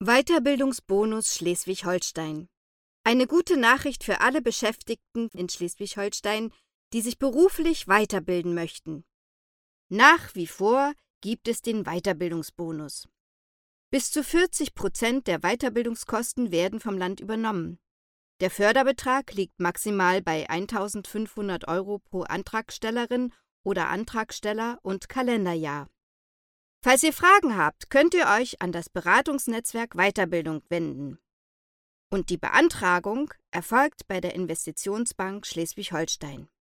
Weiterbildungsbonus Schleswig-Holstein. Eine gute Nachricht für alle Beschäftigten in Schleswig-Holstein, die sich beruflich weiterbilden möchten. Nach wie vor gibt es den Weiterbildungsbonus. Bis zu 40% der Weiterbildungskosten werden vom Land übernommen. Der Förderbetrag liegt maximal bei 1.500 € pro Antragstellerin oder Antragsteller und Kalenderjahr. Falls ihr Fragen habt, könnt ihr euch an das Beratungsnetzwerk Weiterbildung wenden. Und die Beantragung erfolgt bei der Investitionsbank Schleswig-Holstein.